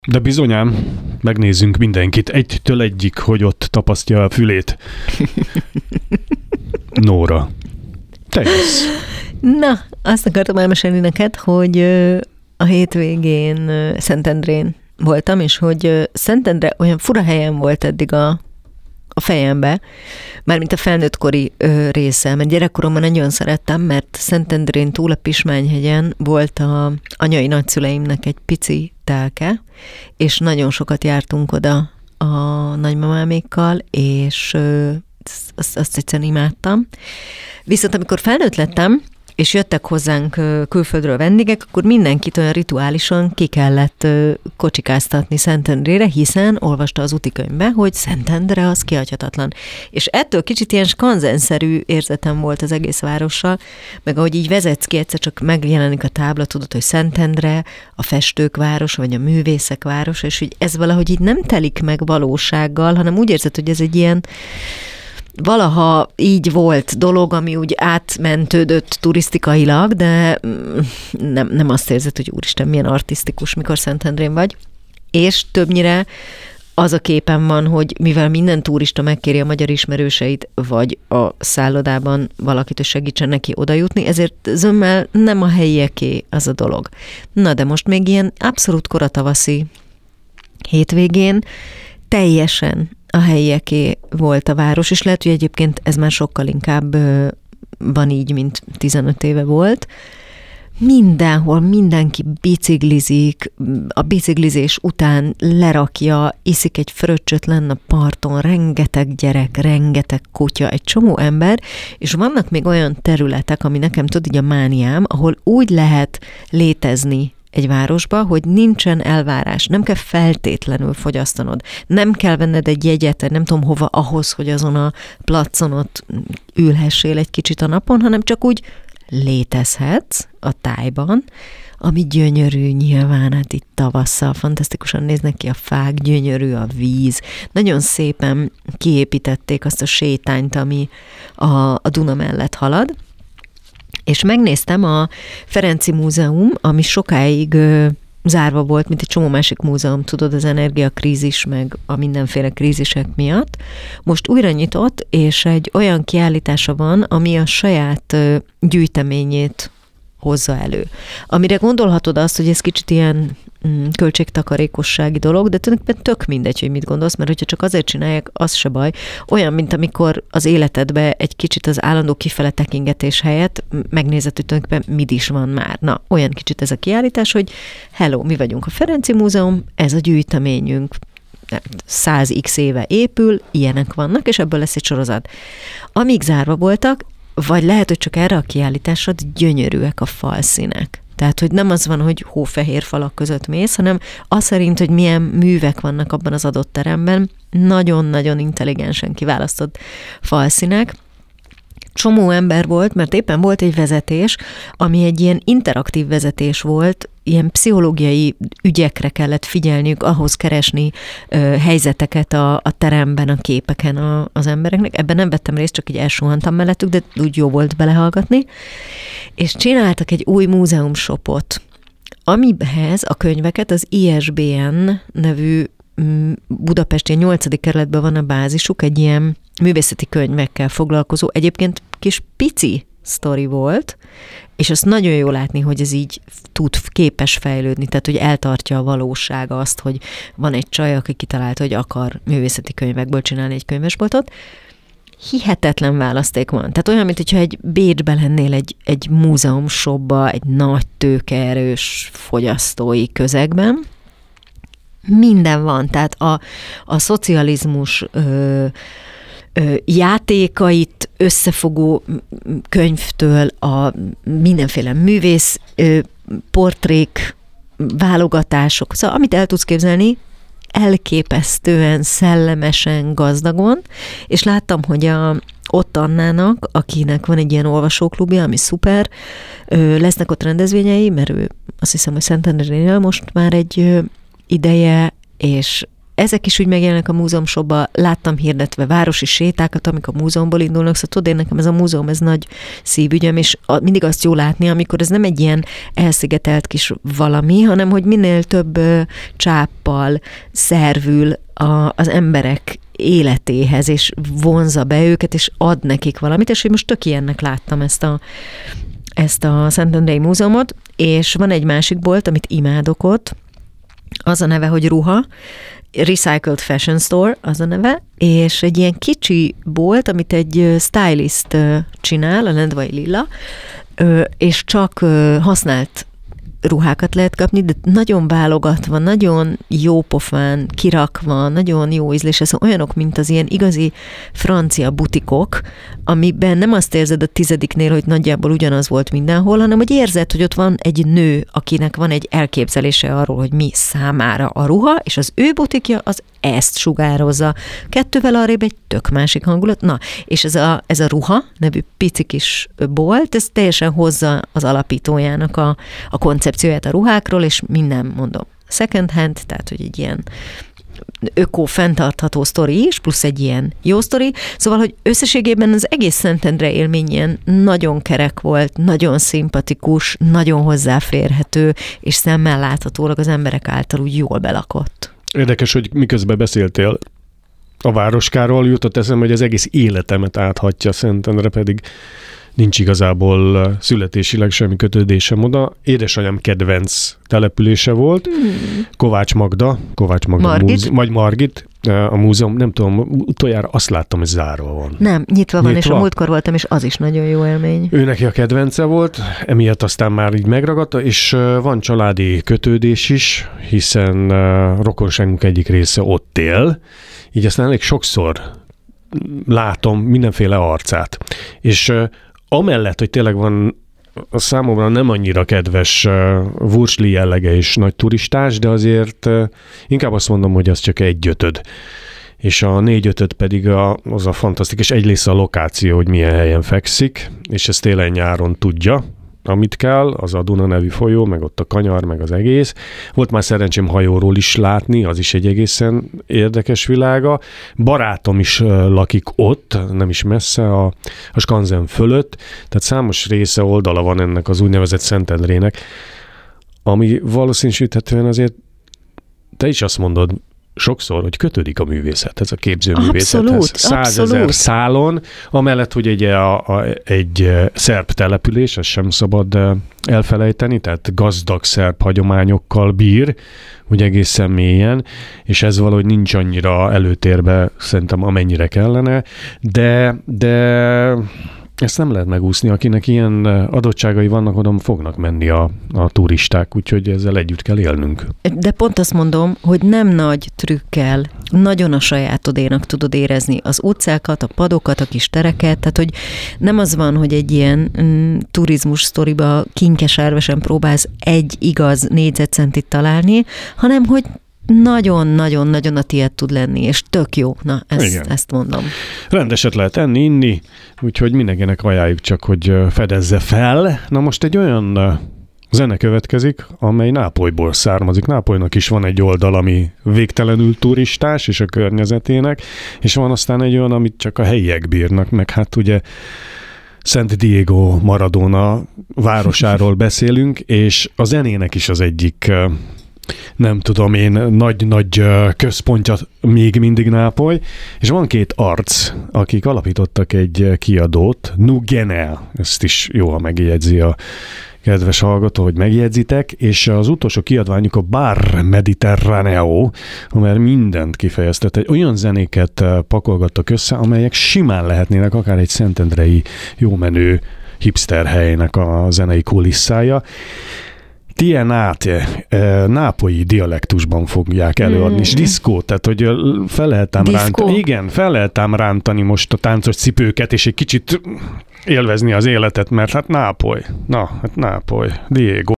De bizonyám, megnézzünk mindenkit egytől egyig, hogy ott tapasztja a fülét. Nóra, te jössz. Na, azt akartam elmesélni neked, hogy a hétvégén Szentendrén voltam, és hogy Szentendre olyan fura helyen volt eddig a fejembe, mármint a felnőttkori része, mert gyerekkoromban nagyon szerettem, mert Szentendrén túl a Pismányhegyen volt a anyai nagyszüleimnek egy pici telke, és nagyon sokat jártunk oda a nagymamámékkal, és azt egyszerűen imádtam. Viszont amikor felnőtt lettem, és jöttek hozzánk külföldről vendégek, akkor mindenkit olyan rituálisan ki kellett kocsikáztatni Szentendrére, hiszen olvasta az útikönyvbe, hogy Szentendre az kihagyhatatlan. És ettől kicsit ilyen skanzenszerű érzetem volt az egész várossal, meg ahogy így vezetsz ki, egyszer csak megjelenik a tábla, tudod, hogy Szentendre, a festők városa, vagy a művészek városa, és hogy ez valahogy így nem telik meg valósággal, hanem úgy érzed, hogy ez egy ilyen valaha így volt dolog, ami úgy átmentődött turisztikailag, de nem azt érzed, hogy úristen, milyen artisztikus, mikor Szentendrén vagy. És többnyire az a képen van, hogy mivel minden turista megkéri a magyar ismerőseit, vagy a szállodában valakit, hogy segítsen neki odajutni, ezért zömmel nem a helyieké az a dolog. Na, de most még ilyen abszolút koratavaszi hétvégén teljesen a helyieké volt a város, és lehet, hogy egyébként ez már sokkal inkább van így, mint 15 éve volt. Mindenhol mindenki biciklizik, a biciklizés után lerakja, iszik egy fröccsöt lenn a parton, rengeteg gyerek, rengeteg kutya, egy csomó ember, és vannak még olyan területek, ami nekem tud így a mániám, ahol úgy lehet létezni egy városba, hogy nincsen elvárás, nem kell feltétlenül fogyasztanod, nem kell venned egy jegyet, nem tudom hova ahhoz, hogy azon a placon ott ülhessél egy kicsit a napon, hanem csak úgy létezhetsz a tájban, ami gyönyörű nyilván, hát itt tavasszal fantasztikusan néznek ki a fák, gyönyörű a víz, nagyon szépen kiépítették azt a sétányt, ami a Duna mellett halad, és megnéztem a Ferenci Múzeum, ami sokáig zárva volt, mint egy csomó másik múzeum, tudod, az energiakrízis, meg a mindenféle krízisek miatt. Most újra nyitott, és egy olyan kiállítása van, ami a saját gyűjteményét hozza elő. Amire gondolhatod azt, hogy ez kicsit ilyen költségtakarékossági dolog, de tulajdonképpen tök mindegy, hogy mit gondolsz, mert hogyha csak azért csinálják, az se baj. Olyan, mint amikor az életedbe egy kicsit az állandó kifele tekingetés helyett megnézed, hogy tulajdonképpen mit is van már. Na, olyan kicsit ez a kiállítás, hogy hello, mi vagyunk a Ferenci Múzeum, ez a gyűjteményünk, 100x éve épül, ilyenek vannak, és ebből lesz egy sorozat. Amíg zárva voltak, vagy lehet, hogy csak erre a kiállításra gyönyörűek a falszínek. Tehát, hogy nem az van, hogy hófehér falak között mész, hanem az szerint, hogy milyen művek vannak abban az adott teremben, nagyon-nagyon intelligensen kiválasztott falszínek. Csomó ember volt, mert éppen volt egy vezetés, ami egy ilyen interaktív vezetés volt, ilyen pszichológiai ügyekre kellett figyelniük, ahhoz keresni helyzeteket a teremben, a képeken az embereknek. Ebben nem vettem részt, csak így elsuhantam mellettük, de úgy jó volt belehallgatni. És csináltak egy új múzeumshopot, amihez a könyveket az ISBN nevű budapesti 8. kerületben van a bázisuk, egy ilyen művészeti könyvekkel foglalkozó, egyébként kis pici sztori volt, és azt nagyon jó látni, hogy ez így képes fejlődni, tehát hogy eltartja a valósága azt, hogy van egy csaj, aki kitalálta, hogy akar művészeti könyvekből csinálni egy könyvesboltot. Hihetetlen választék van. Tehát olyan, mintha egy Bécsben lennél egy múzeumshopba, egy nagy tőkeerős fogyasztói közegben. Minden van, tehát a szocializmus játékait összefogó könyvtől a mindenféle művész portrék, válogatások, szóval amit el tudsz képzelni, elképesztően, szellemesen, gazdagon, és láttam, hogy ott Annának, akinek van egy ilyen olvasóklubja, ami szuper, lesznek ott rendezvényei, mert ő azt hiszem, hogy Szentendrén él most már egy ideje, és ezek is úgy megjelennek a múzeumshopba, láttam hirdetve városi sétákat, amik a múzeumból indulnak, szóval tudod, én nekem ez a múzeum, ez nagy szívügyem, és mindig azt jó látni, amikor ez nem egy ilyen elszigetelt kis valami, hanem hogy minél több csáppal szervül az emberek életéhez, és vonza be őket, és ad nekik valamit, és hogy most tök ilyennek láttam ezt a Szentendrei Múzeumot, és van egy másik bolt, amit imádok ott, az a neve, hogy Ruha, Recycled Fashion Store, az a neve, és egy ilyen kicsi bolt, amit egy stylist csinál, a Lendvai Lilla, és csak használt ruhákat lehet kapni, de nagyon válogatva, nagyon jó pofán, kirakva, nagyon jó ízlés, ez olyanok, mint az ilyen igazi francia butikok, amiben nem azt érzed a 10-nél, hogy nagyjából ugyanaz volt mindenhol, hanem hogy érzed, hogy ott van egy nő, akinek van egy elképzelése arról, hogy mi számára a ruha, és az ő butikja az ezt sugározza. 2-vel arrébb egy tök másik hangulat. Na, és ez a Ruha nevű pici kis bolt, ez teljesen hozza az alapítójának a koncepcióját a ruhákról, és minden, mondom, second hand, tehát, hogy egy ilyen öko-fenntartható sztori is, plusz egy ilyen jó sztori. Szóval, hogy összességében az egész Szentendre élmény ilyen nagyon kerek volt, nagyon szimpatikus, nagyon hozzáférhető, és szemmel láthatólag az emberek által úgy jól belakott. Érdekes, hogy miközben beszéltél a Városkáról, jutott eszembe, hogy az egész életemet áthatja Szentendre, pedig nincs igazából születésileg semmi kötődésem oda. Édesanyám kedvenc települése volt, Kovács Magda Margit. Vagy Margit, a múzeum, nem tudom, utoljára azt láttam, hogy zárva van. Nem, nyitva van, és a múltkor voltam, és az is nagyon jó élmény. Ő neki a kedvence volt, emiatt aztán már így megragadta, és van családi kötődés is, hiszen rokonságunk egyik része ott él, így aztán elég sokszor látom mindenféle arcát. És amellett, hogy tényleg van a számomra nem annyira kedves Vursli jellege és nagy turistás, de azért inkább azt mondom, hogy az csak 1/5. És a 4/5 pedig az a fantasztikus, egyrészt a lokáció, hogy milyen helyen fekszik, és ez télen-nyáron tudja, amit kell, az a Duna nevű folyó, meg ott a kanyar, meg az egész. Volt már szerencsém hajóról is látni, az is egy egészen érdekes világa. Barátom is lakik ott, nem is messze, a Skanzen fölött, tehát számos része, oldala van ennek az úgynevezett Szentendrének, ami valószínűsíthetően azért te is azt mondod, sokszor, hogy kötődik a művészethez, a képzőművészethez. 100 000 szálon, amellett, hogy egy szerb település, ezt sem szabad elfelejteni, tehát gazdag szerb hagyományokkal bír, úgy egészen mélyen, és ez valahogy nincs annyira előtérbe, szerintem amennyire kellene, de ezt nem lehet megúszni, akinek ilyen adottságai vannak, oda fognak menni a turisták, úgyhogy ezzel együtt kell élnünk. De pont azt mondom, hogy nem nagy trükkel, nagyon a sajátodénak tudod érezni az utcákat, a padokat, a kis tereket, tehát hogy nem az van, hogy egy ilyen turizmus sztoriba kinkesárvesen próbálsz egy igaz négyzetcentit találni, hanem hogy nagyon-nagyon-nagyon a tiéd tud lenni, és tök jó. Na, ezt mondom. Rendeset lehet enni, inni, úgyhogy mindenkinek ajánljuk csak, hogy fedezze fel. Na most egy olyan zene következik, amely Nápolyból származik. Nápolynak is van egy oldal, ami végtelenül turistás, és a környezetének, és van aztán egy olyan, amit csak a helyiek bírnak, meg hát ugye Szent Diego Maradona városáról beszélünk, és a zenének is az egyik nem tudom én, nagy központja még mindig Nápoly, és van 2 arc, akik alapítottak egy kiadót, Nugenea, ezt is jó, ha megjegyzi a kedves hallgató, hogy megjegyzitek, és az utolsó kiadványuk a Bar Mediterraneo, amely mindent kifejeztet. Egy olyan zenéket pakolgattak össze, amelyek simán lehetnének akár egy szentendrei jómenő hipster helynek a zenei kulisszája. Tienate, nápolyi dialektusban fogják előadni, és diszkó, tehát hogy fel lehet ám rántani most a táncos cipőket, és egy kicsit élvezni az életet, mert hát Nápoly, Diego.